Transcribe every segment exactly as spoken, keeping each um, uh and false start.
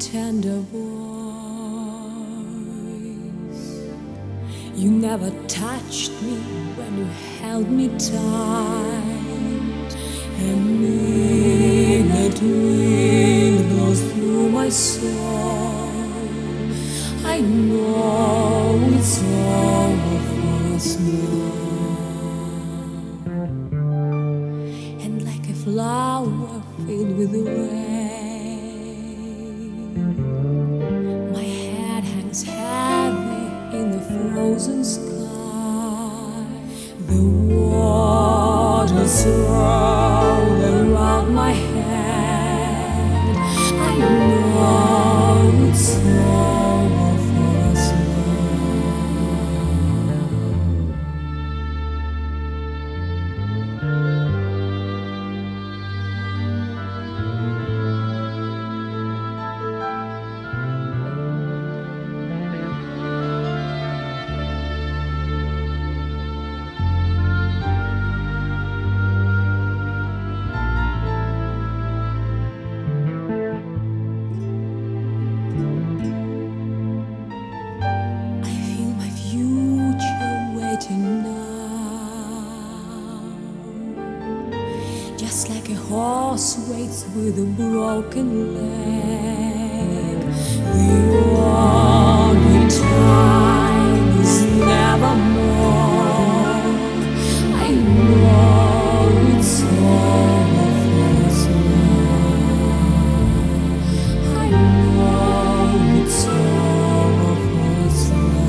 tender voice. You never touched me when you held me tight, and midnight wind blows through my soul. I know it's over for us now, and like a flower filled with the rain, my head hangs heavy in the frozen sky. The waters roll around my head. I know it's over for us just like a horse waits with a broken leg. The only time is nevermore. I know it's over for us now. I know it's over for us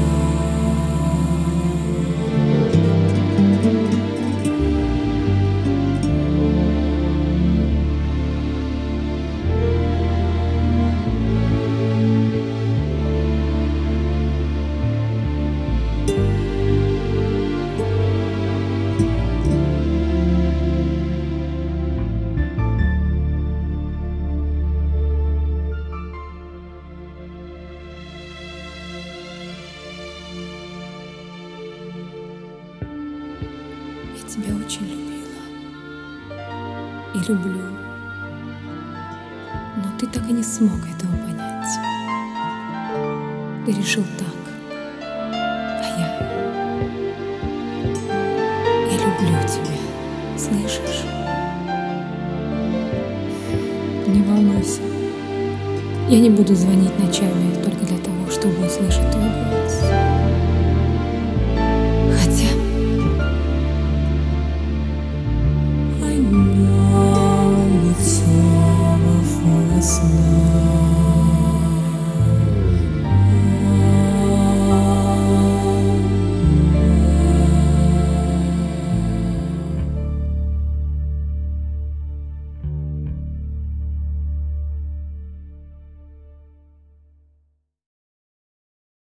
Я тебя очень любила и люблю, но ты так и не смог этого понять. Ты решил так, а я... Я люблю тебя, слышишь? Не волнуйся, я не буду звонить ночами только для того, чтобы услышать твой голос.